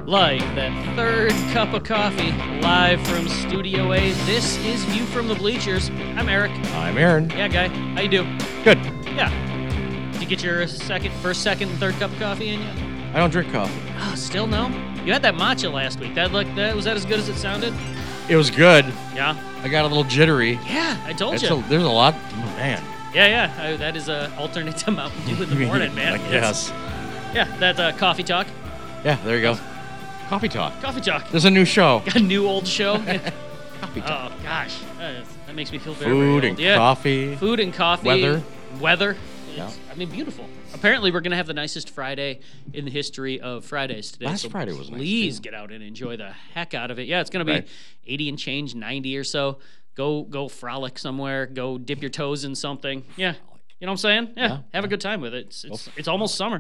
Like that third cup of coffee, live from Studio A. This is View from the Bleachers. I'm Eric. I'm Aaron. Yeah, guy. How you do? Good. Yeah. Did you get your first, second, and third cup of coffee in yet? I don't drink coffee. Oh, still no? You had that matcha last week. Was that as good as it sounded? It was good. Yeah. I got a little jittery. Yeah, I told you. There's a lot. Oh, man. Yeah. That is an alternate to Mountain Dew in the morning, man. Yes. Yeah, that's coffee talk. Yeah, there you go. Coffee Talk. Coffee talk. There's a new show. Got a new old show. Coffee Talk. Oh gosh, that makes me feel very Food very old. and coffee. Food and coffee. Weather. Yeah. Beautiful. Apparently, we're gonna have the nicest Friday in the history of Fridays today. Last Friday was nice, Please too. get out and enjoy the heck out of it. Yeah, it's gonna be Right. 80 and change, 90 or so. Go frolic somewhere. Go dip your toes in something. Yeah, you know what I'm saying? Yeah, have a good time with it. It's almost summer.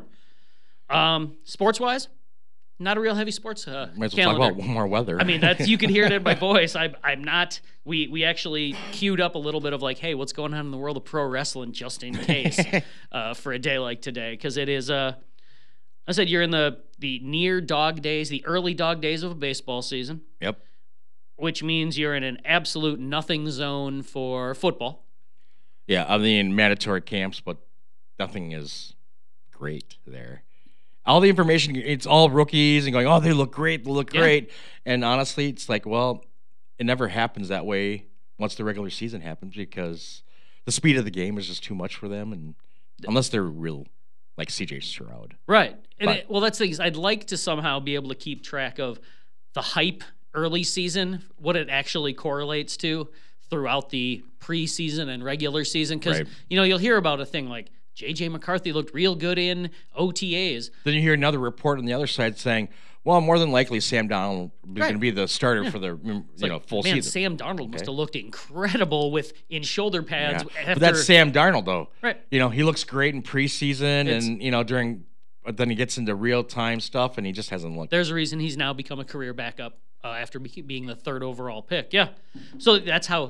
Sports wise. Not a real heavy sports Might as well calendar. talk about more weather. I mean, you can hear it in my voice. I'm not. We actually queued up a little bit of like, hey, what's going on in the world of pro wrestling, just in case, for a day like today, because it is. I said you're in the near dog days, the early dog days of a baseball season. Yep. Which means you're in an absolute nothing zone for football. Yeah, I'm in mandatory camps, but nothing is great there. All the information, it's all rookies and going, oh, they look great. And honestly, it's like, well, it never happens that way once the regular season happens because the speed of the game is just too much for them. And unless they're real, like CJ Stroud. Right. And that's the thing. I'd like to somehow be able to keep track of the hype early season, what it actually correlates to throughout the preseason and regular season. Because, you'll hear about a thing like, J.J. McCarthy looked real good in OTAs. Then you hear another report on the other side saying, well, more than likely Sam Darnold is going to be the starter for the full season. Sam Darnold must have looked incredible in shoulder pads. Yeah. But that's Sam Darnold, though. Right. He looks great in preseason but then he gets into real-time stuff, and he just hasn't looked. There's a reason he's now become a career backup after being the third overall pick. Yeah. So that's how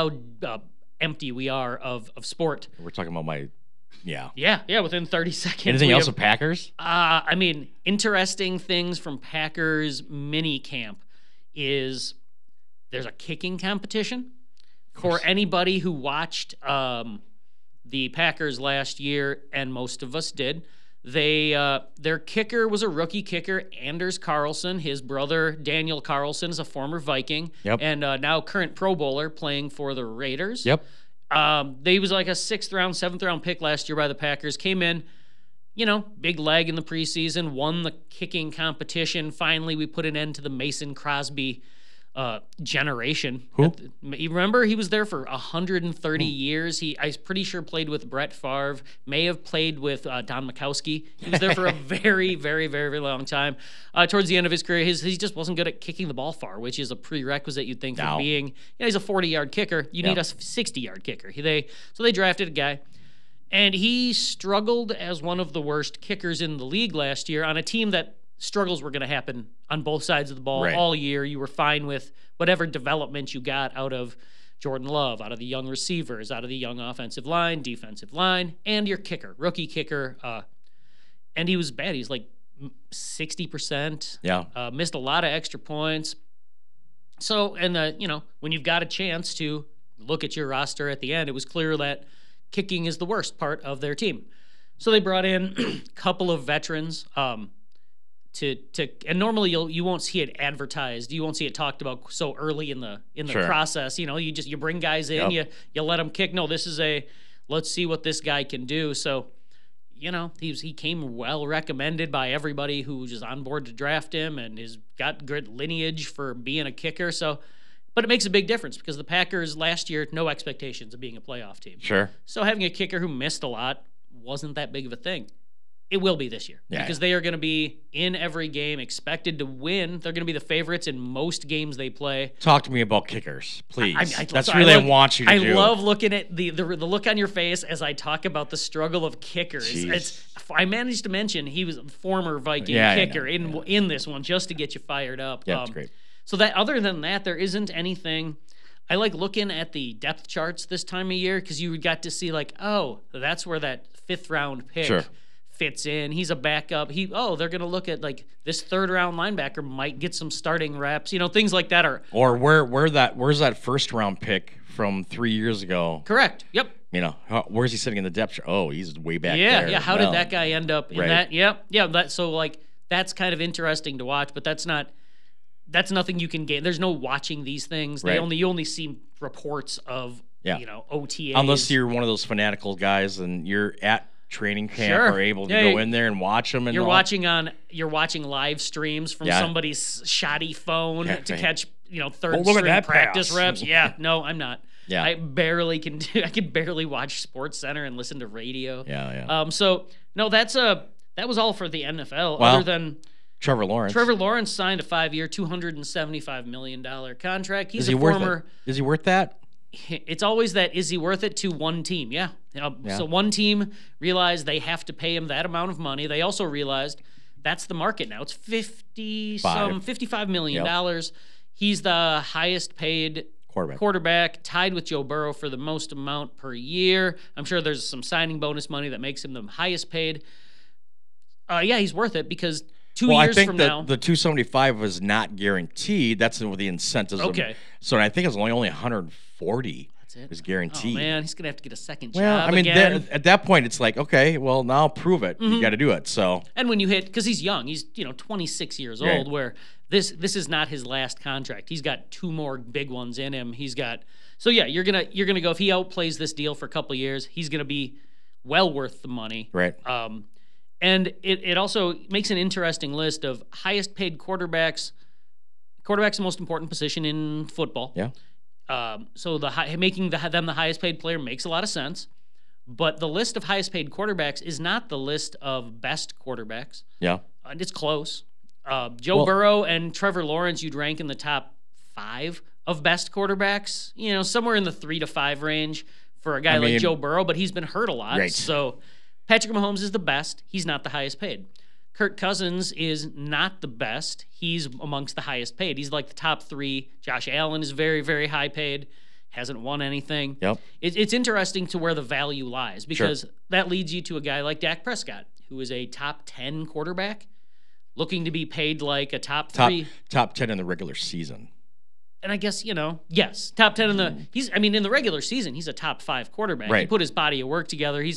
empty we are of sport. We're talking about my... Yeah, within 30 seconds. Anything else with Packers? Interesting things from Packers mini camp is there's a kicking competition. For anybody who watched the Packers last year, and most of us did, their kicker was a rookie kicker, Anders Carlson. His brother, Daniel Carlson, is a former Viking and now current Pro Bowler playing for the Raiders. Yep. They was like a 6th round, 7th round pick last year by the Packers. Came in, big leg in the preseason, won the kicking competition. Finally, we put an end to the Mason Crosby generation. Who? You remember he was there for 130 years. I'm pretty sure played with Brett Favre, may have played with Don Majkowski. He was there for a very, very, very, very long time. Towards the end of his career, he just wasn't good at kicking the ball far, which is a prerequisite, you'd think, for being, he's a 40-yard kicker. You need a 60-yard kicker. So they drafted a guy. And he struggled as one of the worst kickers in the league last year on a team that struggles were going to happen on both sides of the ball all year. You were fine with whatever development you got out of Jordan Love, out of the young receivers, out of the young offensive line, defensive line, and your kicker, rookie kicker. And he was bad. He's like 60%. Yeah. Missed a lot of extra points. So, and when you've got a chance to look at your roster at the end, it was clear that kicking is the worst part of their team. So they brought in a couple of veterans. And normally you won't see it advertised. You won't see it talked about so early in the process. You bring guys in, you let them kick. No, this is let's see what this guy can do. So, he came well recommended by everybody who was just on board to draft him and has got good lineage for being a kicker. So, but it makes a big difference because the Packers last year, no expectations of being a playoff team. Sure. So having a kicker who missed a lot wasn't that big of a thing. It will be this year because they are going to be in every game, expected to win. They're going to be the favorites in most games they play. Talk to me about kickers, please. I want you to do. I love looking at the look on your face as I talk about the struggle of kickers. I managed to mention he was a former Viking kicker in this one just to get you fired up. Yeah, that's great. So that other than that, there isn't anything. I like looking at the depth charts this time of year because you got to see like, oh, that's where that 5th round pick fits in. He's a backup. They're going to look at like this 3rd-round linebacker might get some starting reps. Things like that are Or where's that 1st-round pick from 3 years ago? correct. Yep. Where's he sitting in the depth chart? Oh, he's way back Yeah, there. yeah. How did that guy end up in Right. that? Yeah, yeah. That's kind of interesting to watch, but that's nothing you can gain. There's no watching these things. Right. You only see reports of Yeah. OTAs. Unless you're one of those fanatical guys and you're at training camp Sure. or able to Yeah, go in there and watch them. And you're all. watching live streams from Yeah. somebody's shoddy phone Yeah, to right. catch third look at string that practice pass. reps. Yeah, no, I'm not. Yeah. I can barely watch Sports Center and listen to radio. Yeah. So no, that was all for the NFL. Well, Other than Trevor Lawrence. Trevor Lawrence signed a 5-year, $275 million contract. He's Is he a worth former. it? Is he worth that? It's always that, is he worth it to one team? Yeah. So one team realized they have to pay him that amount of money. They also realized that's the market now. It's $55 million. He's the highest paid quarterback, tied with Joe Burrow for the most amount per year. I'm sure there's some signing bonus money that makes him the highest paid. He's worth it because 2 years from now. I think the 275 was not guaranteed. That's the incentives. Okay. So I think it's only 140 is guaranteed. Oh, man, he's going to have to get a second job Well, I mean, again. at that point, it's like, okay, well, now prove it. You got to do it. So. And when you hit, because he's young, he's 26 years Right. old, where this is not his last contract. He's got 2 more big ones in him. So yeah, you're gonna go, if he outplays this deal for a couple of years, he's gonna be well worth the money. Right. And it also makes an interesting list of highest paid quarterbacks. Quarterback's the most important position in football. Yeah. So making them the highest paid player makes a lot of sense. But the list of highest paid quarterbacks is not the list of best quarterbacks. Yeah. And it's close. Joe Burrow and Trevor Lawrence, you'd rank in the top 5 of best quarterbacks. Somewhere in the 3 to 5 range for a guy like Joe Burrow, but he's been hurt a lot. Right. So Patrick Mahomes is the best. He's not the highest paid. Kirk Cousins is not the best. He's amongst the highest paid. He's like the top 3. Josh Allen is very, very high paid. Hasn't won anything. Yep. It's interesting to where the value lies because that leads you to a guy like Dak Prescott, who is a top 10 quarterback, looking to be paid like a top 3. Top 10 in the regular season. And I guess, yes, top 10 in the in the regular season, he's a top 5 quarterback. Right. He put his body of work together. He's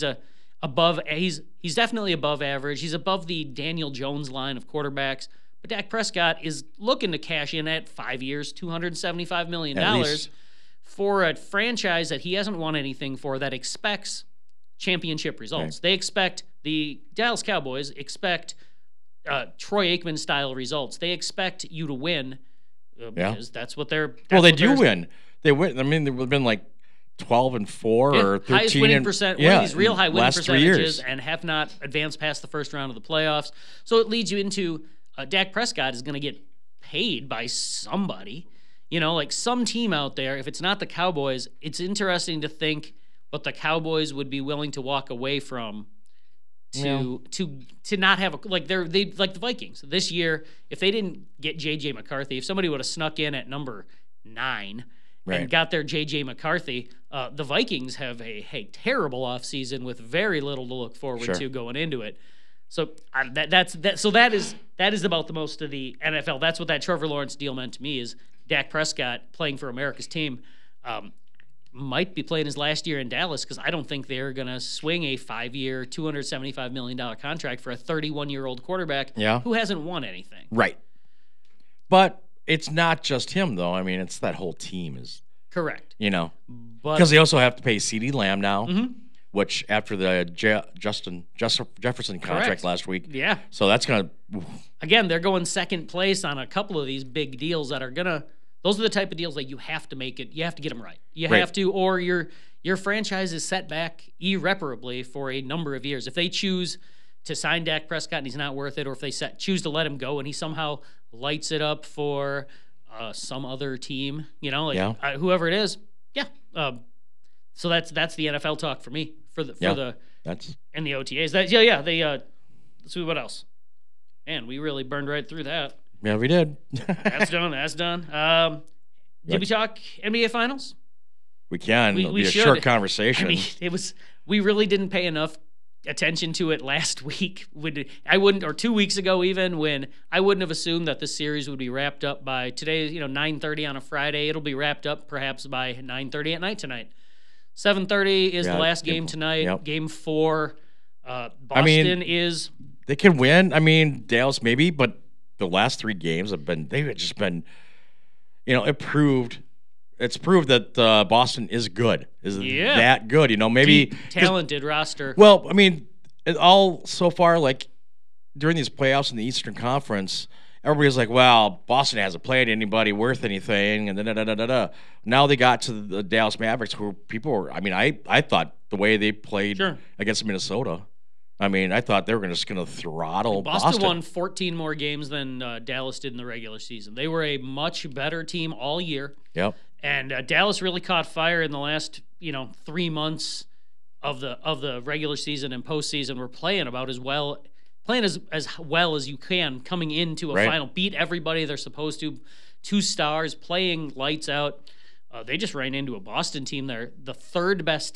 definitely above average. He's above the Daniel Jones line of quarterbacks. But Dak Prescott is looking to cash in at 5 years, $275 million for a franchise that he hasn't won anything for, that expects championship results. Right. They expect, the Dallas Cowboys expect Troy Aikman style results. They expect you to win because that's what they're. They do win. They win. I mean, they've been like 12-4 or 13. Highest winning percent. One of these real high winning percentages, 3 years. and have not advanced past the first round of the playoffs. So it leads you into Dak Prescott is going to get paid by somebody. Like some team out there. If it's not the Cowboys, it's interesting to think what the Cowboys would be willing to walk away from to not have they like the Vikings this year. If they didn't get J.J. McCarthy, if somebody would have snuck in at number 9 and got their J.J. McCarthy, the Vikings have a terrible offseason with very little to look forward to going into it. So that is about the most of the NFL. That's what that Trevor Lawrence deal meant to me, is Dak Prescott playing for America's team. Might be playing his last year in Dallas because I don't think they're going to swing a 5-year, $275 million contract for a 31-year-old quarterback who hasn't won anything. Right. But it's not just him, though. I mean, it's that whole team is. Correct. Because they also have to pay CeeDee Lamb now, which after the Justin Jefferson contract last week. Yeah. So that's going to. Again, they're going second place on a couple of these big deals that are going to. Those are the type of deals that you have to make it. You have to get them right. You have to, or your franchise is set back irreparably for a number of years. If they choose to sign Dak Prescott and he's not worth it, or if they choose to let him go and he somehow lights it up for some other team, whoever it is, so that's the NFL talk for me and the OTAs. Let's see what else. Man, we really burned right through that. Yeah, we did. That's done. Did we talk NBA Finals? We can. It'll be a should. short conversation. We really didn't pay enough attention to it last week, I wouldn't, or 2 weeks ago even, when I wouldn't have assumed that this series would be wrapped up by today, 9:30 on a Friday. It'll be wrapped up perhaps by 9:30 at night tonight. 7:30 is the last game tonight. Yep. Game 4. Boston is... They can win. I mean, Dallas maybe, but the last 3 games they've just been, it's proved that Boston is good. That good, maybe deep, talented roster. Well, I mean, all so far, like during these playoffs in the Eastern Conference, everybody's like, well, Boston hasn't played anybody worth anything, and da-da-da-da-da. Now they got to the Dallas Mavericks, where people were, I thought the way they played against Minnesota, I thought they were just going to throttle Boston. Boston won 14 more games than Dallas did in the regular season. They were a much better team all year. Yep. And Dallas really caught fire in the last, 3 months of the regular season and postseason. We're playing as well as you can coming into a final. Beat everybody they're supposed to. 2 stars, playing lights out. They just ran into a Boston team there. The third best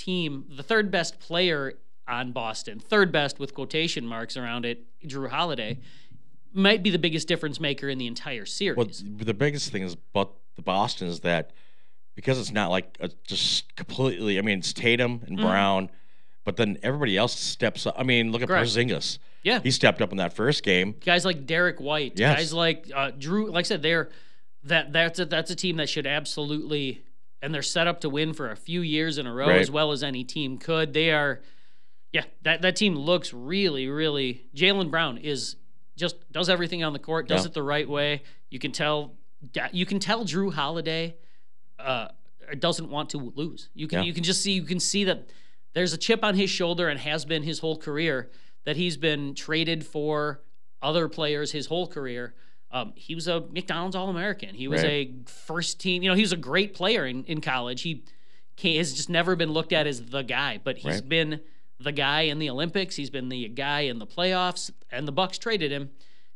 player on Boston, third best with quotation marks around it, Jrue Holiday, might be the biggest difference maker in the entire series. Well, the biggest thing is about the Boston is that because it's not like just completely, it's Tatum and Brown, but then everybody else steps up. Look at Porzingis. Yeah. He stepped up in that first game. Guys like Derek White, guys like Jrue, like I said, that's a team that should absolutely, and they're set up to win for a few years in a row as well as any team could. They are, that team looks really, really, Jaylen Brown does everything on the court, does it the right way. You can tell Jrue Holiday doesn't want to lose. You can see that there's a chip on his shoulder, and has been his whole career, that he's been traded for other players his whole career. He was a McDonald's All-American. He was a first team. He was a great player in college. He has just never been looked at as the guy, but he's been the guy in the Olympics. He's been the guy in the playoffs, and the Bucks traded him.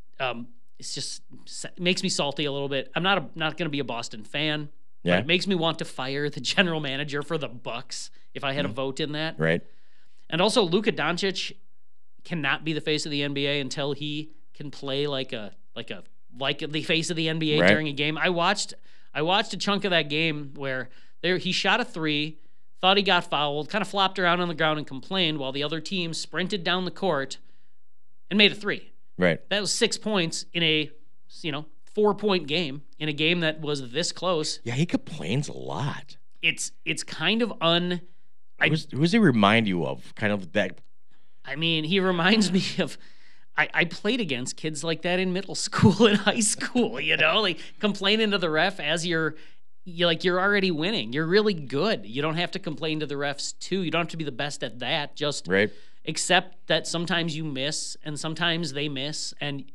It makes me salty a little bit. I'm not going to be a Boston fan. But it makes me want to fire the general manager for the Bucks if I had a vote in that. Right. And also, Luka Doncic cannot be the face of the NBA until he can play like the face of the NBA during a game. I watched a chunk of that game where he shot a 3, thought he got fouled, kind of flopped around on the ground and complained, while the other team sprinted down the court and made a 3. Right. That was 6 points in a 4-point game, in a game that was this close. Yeah, he complains a lot. It's kind of who does he remind you of? Kind of that. He reminds me of. I played against kids like that in middle school and high school. Like complaining to the ref as you're already winning. You're really good. You don't have to complain to the refs too. You don't have to be the best at that. Just accept that sometimes you miss and sometimes they miss. And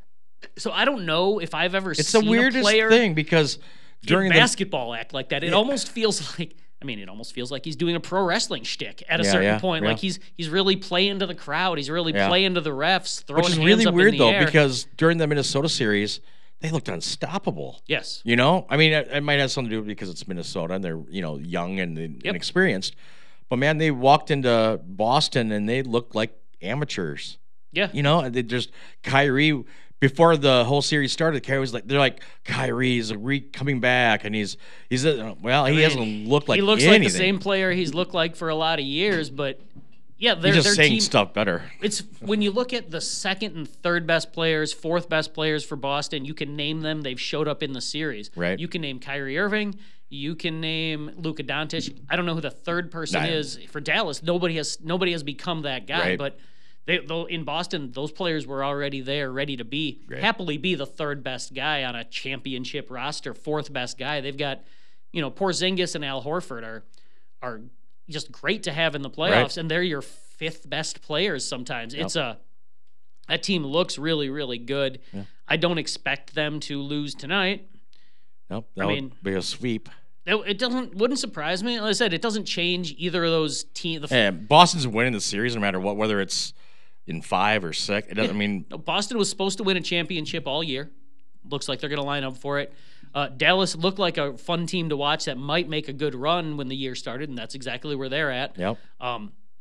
so I don't know if I've ever seen a player thing, because during basketball act like that. It almost feels like he's doing a pro wrestling shtick at a certain point. Like he's really playing to the crowd. He's really playing to the refs, throwing hands up in the air. Which is really weird though, because during the Minnesota series, they looked unstoppable. Yes. It might have something to do with because it's Minnesota and they're, young and inexperienced. But man, they walked into Boston and they looked like amateurs. Yeah. They just Kyrie. Before the whole series started, Kyrie was Kyrie's coming back, and he hasn't looked like he looks anything. like the same player he's looked like for a lot of years, but yeah, he's just saying stuff better. It's when you look at the second and third best players, fourth best players for Boston, you can name them. They've showed up in the series. Right. You can name Kyrie Irving. You can name Luka Doncic. I don't know who the third person is for Dallas. Nobody has become that guy, but. In Boston, those players were already there, ready to happily be the third best guy on a championship roster, fourth best guy. They've got, Porzingis and Al Horford are just great to have in the playoffs, and they're your fifth best players sometimes. Yep. That team looks really, really good. Yeah. I don't expect them to lose tonight. Nope, that would be a sweep. It wouldn't surprise me. Like I said, it doesn't change either of those teams. Boston's winning the series no matter what, whether it's in 5 or 6. It doesn't Boston was supposed to win a championship all year. Looks like they're going to line up for it. Dallas looked like a fun team to watch that might make a good run when the year started, and that's exactly where they're at. Yep.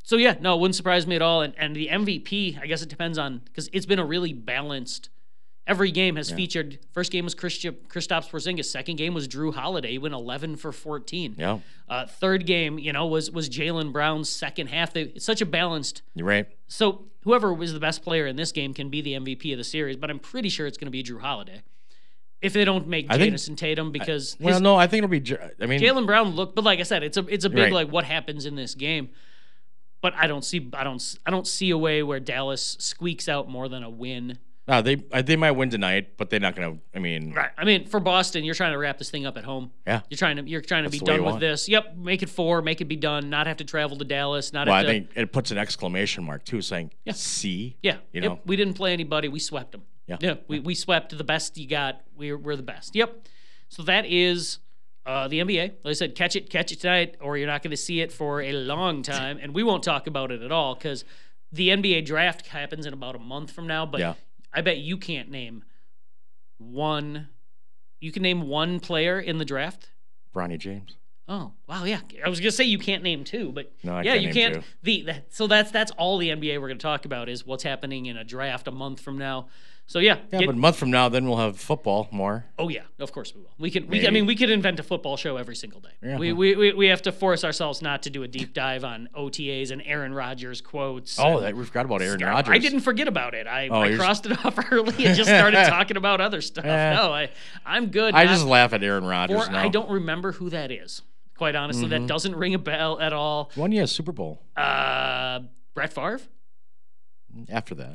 So yeah, no, it wouldn't surprise me at all. And the MVP, I guess it depends on, because it's been a really balanced. Every game has featured. First game was Kristaps Porzingis. Second game was Drew Holiday. He went 11 for 14. Yeah. Third game, was Jaylen Brown's second half. It's such a balanced. You're right. So whoever was the best player in this game can be the MVP of the series, but I'm pretty sure it's going to be Drew Holiday. If they don't make Jason Tatum, because I think it'll be. Jaylen Brown looked, but like I said, it's a big right. like what happens in this game. But I don't see a way where Dallas squeaks out more than a win. No, they might win tonight, but they're not gonna. Right. I mean, for Boston, you're trying to wrap this thing up at home. Yeah. You're trying to be done with this. Yep. Make it 4. Make it be done. Not have to travel to Dallas. I think it puts an exclamation mark too, saying "See." Yeah. We didn't play anybody. We swept them. Yeah. We swept the best you got. We're the best. Yep. So that is the NBA. Like I said, catch it tonight, or you're not going to see it for a long time, and we won't talk about it at all because the NBA draft happens in about a month from now. But I bet you can't name one. You can name one player in the draft. Bronny James. Oh wow, yeah. I was gonna say you can't name 2, but no, you can't. So that's all the NBA we're gonna talk about is what's happening in a draft a month from now. So but a month from now, then we'll have football more. Oh yeah, of course we will. We could invent a football show every single day. Yeah. We have to force ourselves not to do a deep dive on OTAs and Aaron Rodgers quotes. Oh, we forgot about Aaron Rodgers. I didn't forget about it. I crossed it off early and just started talking about other stuff. No, I'm good. I just laugh at Aaron Rodgers now. I don't remember who that is. Quite honestly, that doesn't ring a bell at all. Won you a Super Bowl? Brett Favre? After that.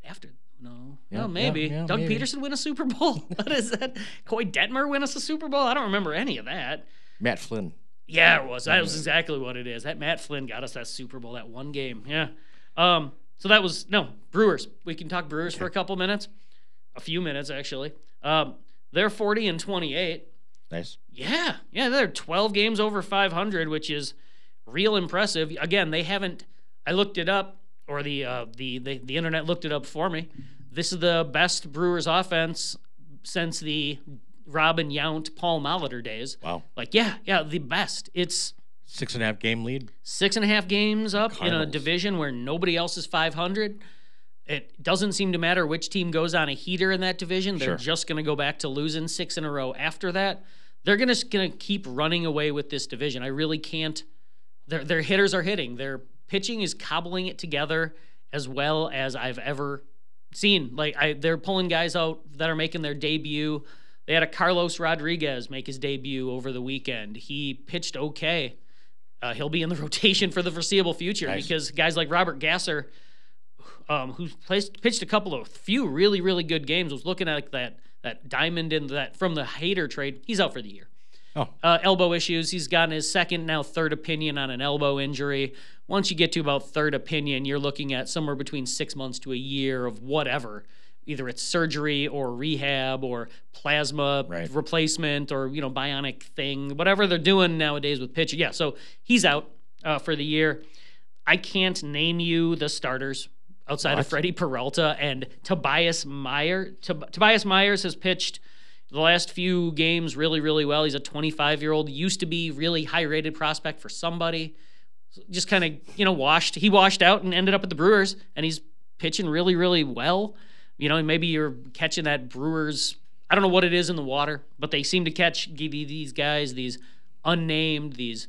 No, maybe. Doug Peterson win a Super Bowl? What is that? Coy Detmer win us a Super Bowl? I don't remember any of that. Matt Flynn. Yeah, it was. That was exactly what it is. That Matt Flynn got us that Super Bowl, that one game. Yeah. So that was, Brewers. We can talk Brewers for a couple minutes. A few minutes, actually. They're 40-28. Nice. Yeah, they're 12 games over 500, which is real impressive. Again, they haven't. I looked it up, or the internet looked it up for me. This is the best Brewers offense since the Robin Yount, Paul Molitor days. Wow. The best. It's 6.5 game lead. 6.5 games up in a division where nobody else is 500. It doesn't seem to matter which team goes on a heater in that division. They're just going to go back to losing 6 in a row after that. They're going to keep running away with this division. I really can't. Their hitters are hitting. Their pitching is cobbling it together as well as I've ever seen. They're pulling guys out that are making their debut. They had a Carlos Rodriguez make his debut over the weekend. He pitched okay. He'll be in the rotation for the foreseeable future because guys like Robert Gasser, who pitched a few really, really good games, was looking at that diamond in that from the Hader trade. He's out for the year. Elbow issues. He's gotten his second, now third opinion on an elbow injury. Once you get to about third opinion, you're looking at somewhere between 6 months to a year of whatever. Either it's surgery or rehab or plasma replacement or bionic thing, whatever they're doing nowadays with pitching. Yeah, so he's out for the year. I can't name you the starters outside of Freddie Peralta and Tobias Myers. Tobias Myers has pitched the last few games really, really well. He's a 25-year-old, used to be really high-rated prospect for somebody. Just kind of, washed out and ended up at the Brewers, and he's pitching really, really well. Maybe you're catching that Brewers, I don't know what it is in the water, but they seem to give you these guys, these unnamed, these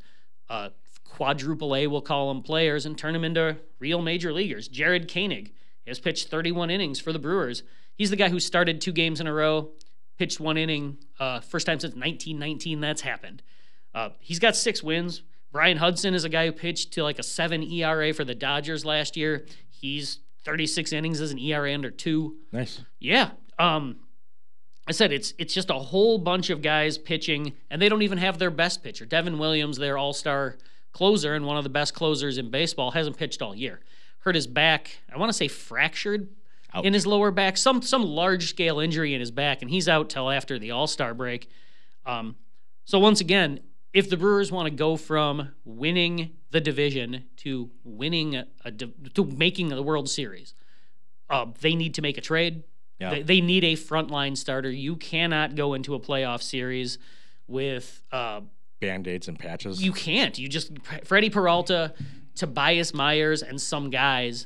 quadruple A, we'll call them, players, and turn them into real major leaguers. Jared Koenig has pitched 31 innings for the Brewers. He's the guy who started 2 games in a row, pitched 1 inning, first time since 1919 that's happened. He's got 6 wins. Brian Hudson is a guy who pitched to a 7 ERA for the Dodgers last year. He's 36 innings as an ERA under 2. Nice. Yeah. I said it's just a whole bunch of guys pitching, and they don't even have their best pitcher. Devin Williams, their all-star closer and one of the best closers in baseball, hasn't pitched all year. Hurt his back. I want to say fractured in his lower back. Some large-scale injury in his back, and he's out till after the all-star break. So once again, if the Brewers want to go from winning the division to winning to making the World Series, they need to make a trade. Yeah. They need a frontline starter. You cannot go into a playoff series with Band-Aids and patches. You can't. Freddie Peralta Tobias Myers and some guys,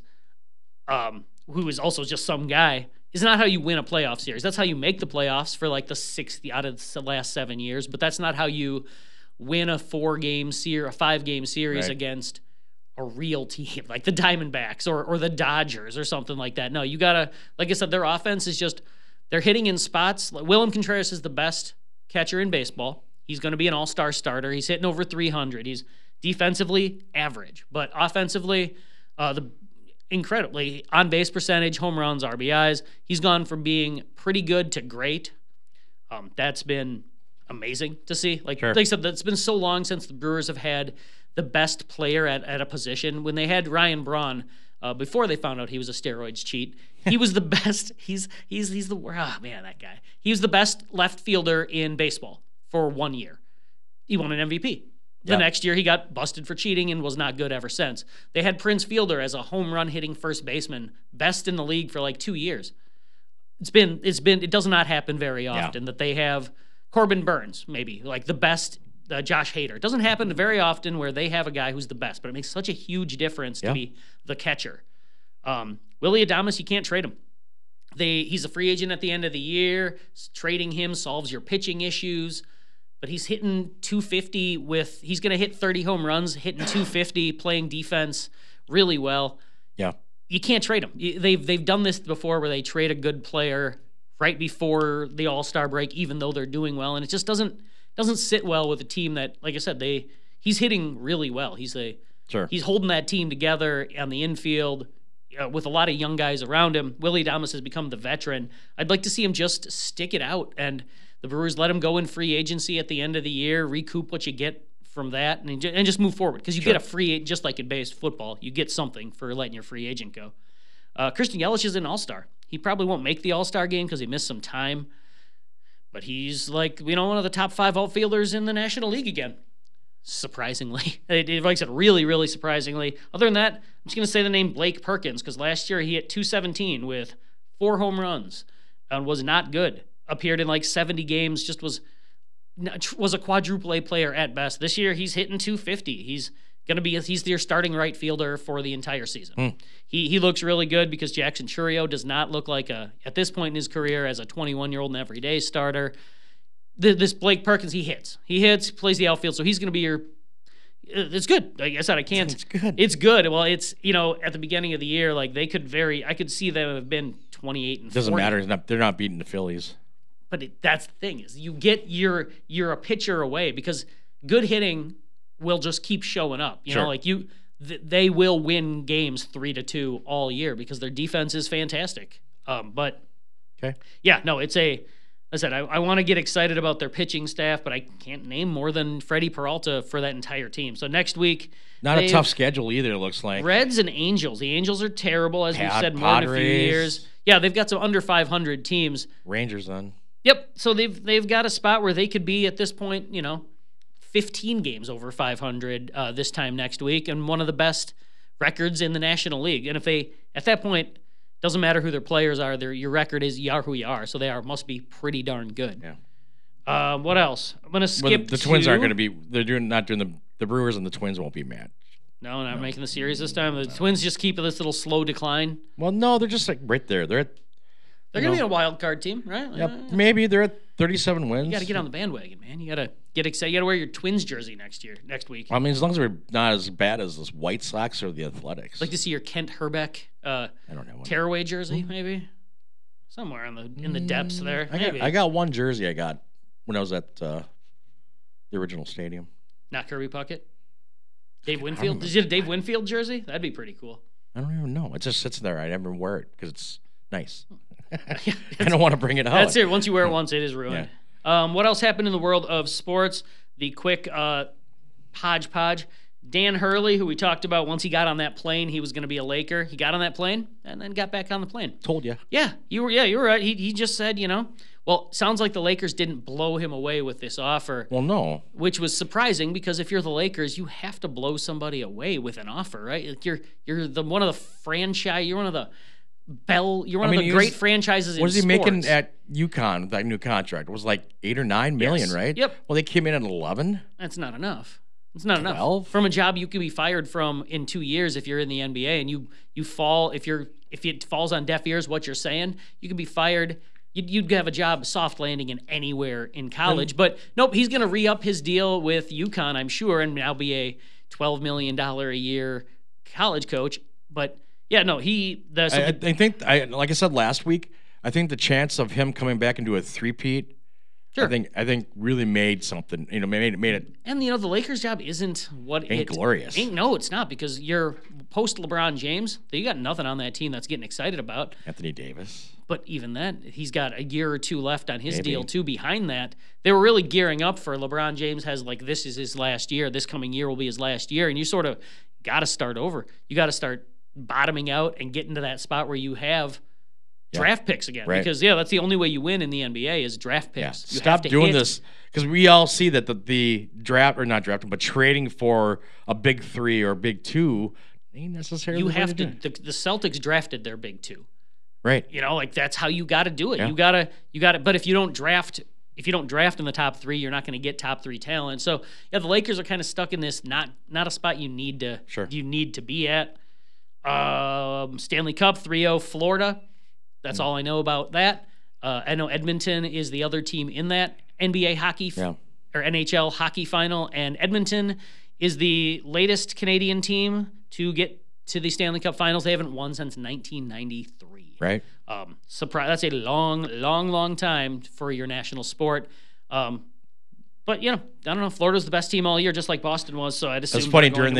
who is also just some guy, is not how you win a playoff series. That's how you make the playoffs for like the 60 out of the last 7 years, but that's not how you win a 5-game series against a real team like the Diamondbacks or the Dodgers or something like that. No, you gotta, like I said, their offense is just, they're hitting in spots. Willem Contreras is the best catcher in baseball. He's going to be an all-star starter. He's hitting over 300. He's defensively average, but offensively, the incredibly on-base percentage, home runs, RBIs. He's gone from being pretty good to great. That's been amazing to see. Like I said, it's been so long since the Brewers have had the best player at a position. When they had Ryan Braun, before they found out he was a steroids cheat, he was the best. He's the that guy. He was the best left fielder in baseball for 1 year. He won an MVP. The next year he got busted for cheating and was not good ever since. They had Prince Fielder as a home run hitting first baseman, best in the league for like 2 years. It does not happen very often that they have Corbin Burns, maybe like the best. Josh Hader. It doesn't happen very often where they have a guy who's the best, but it makes such a huge difference to be the catcher. Willy Adames, you can't trade him. He's a free agent at the end of the year. Trading him solves your pitching issues, but he's hitting 250 he's going to hit 30 home runs, hitting 250, playing defense really well. Yeah. You can't trade him. They've done this before where they trade a good player right before the All-Star break, even though they're doing well, and it just doesn't sit well with a team that, like I said, he's hitting really well. He's holding that team together on the infield with a lot of young guys around him. Willy Adames has become the veteran. I'd like to see him just stick it out, and the Brewers let him go in free agency at the end of the year, recoup what you get from that, and just move forward, because you get a free agent, just like in base football, you get something for letting your free agent go. Christian Yelich is an all-star. He probably won't make the all-star game because he missed some time, but he's like, one of the top 5 outfielders in the National League again. Surprisingly. Like I said, really, really surprisingly. Other than that, I'm just going to say the name Blake Perkins, because last year he hit .217 with 4 home runs and was not good. Appeared in like 70 games, just was a quadruple A player at best. This year he's hitting .250. He's their starting right fielder for the entire season. He looks really good because Jackson Chourio does not look like at this point in his career as a 21-year-old and everyday starter. This Blake Perkins, he hits, plays the outfield, so he's going to be it's good. Like I said, It's good. It's good. Well, it's, at the beginning of the year, like I could see them have been 28 and 40. Doesn't matter. They're not beating the Phillies. But that's the thing, is you get you're a pitcher away, because good hitting will just keep showing up. They will win games 3-2 all year because their defense is fantastic. But yeah, no, I said I want to get excited about their pitching staff, but I can't name more than Freddie Peralta for that entire team. So next week, not a tough schedule either. It looks like Reds and Angels. The Angels are terrible, as we've said more than a few years. Yeah, they've got some under 500 teams. Rangers then. Yep. So they've got a spot where they could be at this point, 15 games over 500 this time next week, and one of the best records in the National League. And if they, at that point, doesn't matter who their players are, your record is you are who you are. So they must be pretty darn good. Yeah. What else? I'm gonna skip. The Twins aren't going to be. They're not doing the Brewers, and the Twins won't be mad. No, not making the series this time. The Twins just keep this little slow decline. Well, no, they're just like right there. They're going to be a wild card team, right? Yep. Maybe they're at 37 wins. You got to get on the bandwagon, man. You got to get excited. You got to wear your Twins jersey next week. I mean, as long as we're not as bad as the White Sox or the Athletics. I'd like to see your Kent Herbeck I don't know, tearaway jersey, maybe somewhere in the depths there. I got one jersey I got when I was at the original stadium. Not Kirby Puckett. Dave Winfield. Did you get a Dave Winfield jersey? That'd be pretty cool. I don't even know. It just sits there. I never wear it because it's nice. I don't want to bring it out. That's it. Once you wear it once, it is ruined. Yeah. What else happened in the world of sports? The quick hodgepodge. Dan Hurley, who we talked about, once he got on that plane, he was going to be a Laker. He got on that plane and then got back on the plane. Told you. Yeah, you were right. He just said, well, sounds like the Lakers didn't blow him away with this offer. Well, no. Which was surprising, because if you're the Lakers, you have to blow somebody away with an offer, right? Like you're one of the franchise. You're one of the great franchises in sports. What is he making at UConn, that new contract? It was like $8 or $9 million, right? Yep. Well, they came in at 11. That's not enough. It's not 12? enough. From a job you could be fired from in 2 years if you're in the NBA and you fall if it falls on deaf ears what you're saying, you could be fired. You'd have a job soft landing in anywhere in college. But nope, he's going to re-up his deal with UConn, I'm sure, and now be a $12 million a year college coach. But yeah, no, I think like I said last week, I think the chance of him coming back into a three-peat, sure. I think really made something. Made it. And the Lakers' job isn't what ain't glorious. No, it's not, because you're post LeBron James. You got nothing on that team that's getting excited about. Anthony Davis. But even then, he's got a year or two left on his deal too. Behind that, they were really gearing up for LeBron James. This is his last year. This coming year will be his last year, and you sort of got to start over. You got to start bottoming out and getting to that spot where you have draft picks again. Right. Because that's the only way you win in the NBA is draft picks. Yeah. Stop doing this, because we all see that the draft, or not drafting, but trading for a big three or big two ain't necessarily. You have to. The Celtics drafted their big two. Right. That's how you got to do it. Yeah. You got to. But if you don't draft in the top three, you're not going to get top three talent. So yeah, the Lakers are kind of stuck in this not a spot you need to be at. Stanley Cup 3-0 Florida. That's all I know about that. I know Edmonton is the other team in that NBA hockey or NHL hockey final, and Edmonton is the latest Canadian team to get to the Stanley Cup Finals. They haven't won since 1993. Right. Surprise! That's a long time for your national sport. But I don't know. Florida's the best team all year, just like Boston was. So I'd assume it's funny during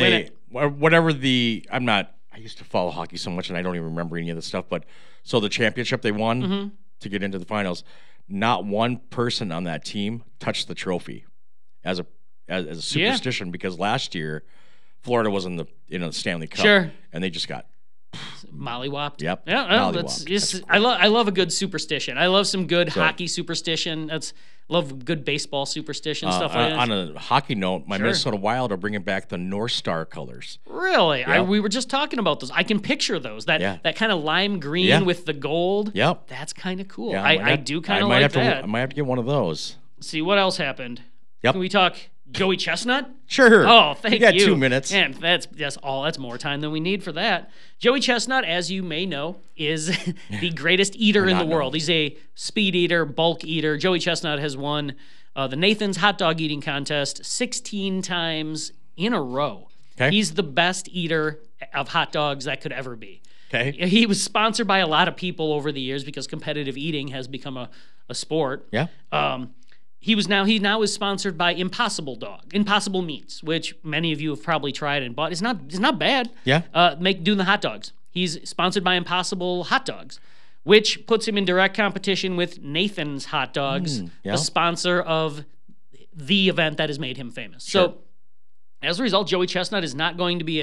I used to follow hockey so much, and I don't even remember any of the stuff. But so the championship they won to get into the finals, not one person on that team touched the trophy as a superstition, because last year Florida was in the Stanley Cup, and they just got mollywopped. Yep. Yeah. I love a good superstition. I love some good hockey superstition. Love good baseball superstition stuff like that. On a hockey note, my Minnesota Wild are bringing back the North Star colors. Really? Yep. We were just talking about those. I can picture those. That kind of lime green with the gold. Yep. That's kind of cool. Yeah, I do kind of like that. I might have to get one of those. See, what else happened? Yep. Can we talk Joey Chestnut? Sure. Oh, thank you. You got 2 minutes. And that's more time than we need for that. Joey Chestnut, as you may know, is the greatest eater in the world. He's a speed eater, bulk eater. Joey Chestnut has won the Nathan's hot dog eating contest 16 times in a row. Okay. He's the best eater of hot dogs that could ever be. Okay. He was sponsored by a lot of people over the years because competitive eating has become a sport. Yeah. He now is sponsored by Impossible Meats, which many of you have probably tried and bought. It's not bad. Yeah. Doing the hot dogs. He's sponsored by Impossible Hot Dogs, which puts him in direct competition with Nathan's Hot Dogs, the sponsor of the event that has made him famous. Sure. So, as a result, Joey Chestnut is not going to be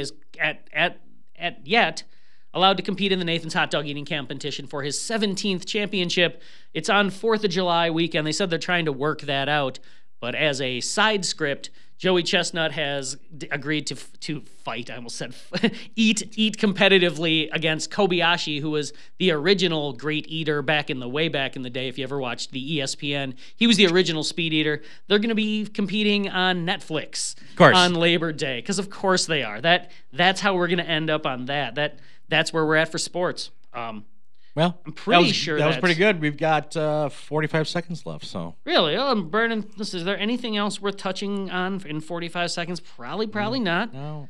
yet allowed to compete in the Nathan's Hot Dog Eating Competition for his 17th championship. It's on 4th of July weekend. They said they're trying to work that out. But as a side script, Joey Chestnut has agreed to fight. I almost said eat competitively against Kobayashi, who was the original great eater way back in the day. If you ever watched the ESPN, he was the original speed eater. They're going to be competing on Netflix on Labor Day, because of course they are. That's how we're going to end up on that. That's where we're at for sports. Well, I'm pretty sure that was pretty good. We've got 45 seconds left. So really, I'm burning. Is there anything else worth touching on in 45 seconds? Probably not. No.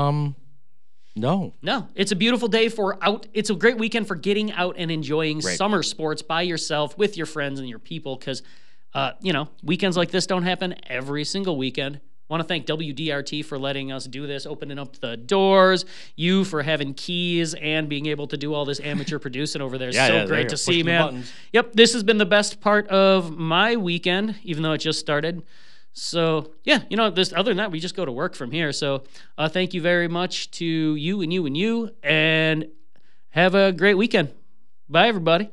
No. It's a beautiful day It's a great weekend for getting out and enjoying summer sports by yourself with your friends and your people. Because, weekends like this don't happen every single weekend. Want to thank WDRT for letting us do this, opening up the doors, you for having keys and being able to do all this amateur producing over there. So great to see, man. Yep, this has been the best part of my weekend, even though it just started. So, other than that, we just go to work from here. So, thank you very much to you and you and you, and have a great weekend. Bye, everybody.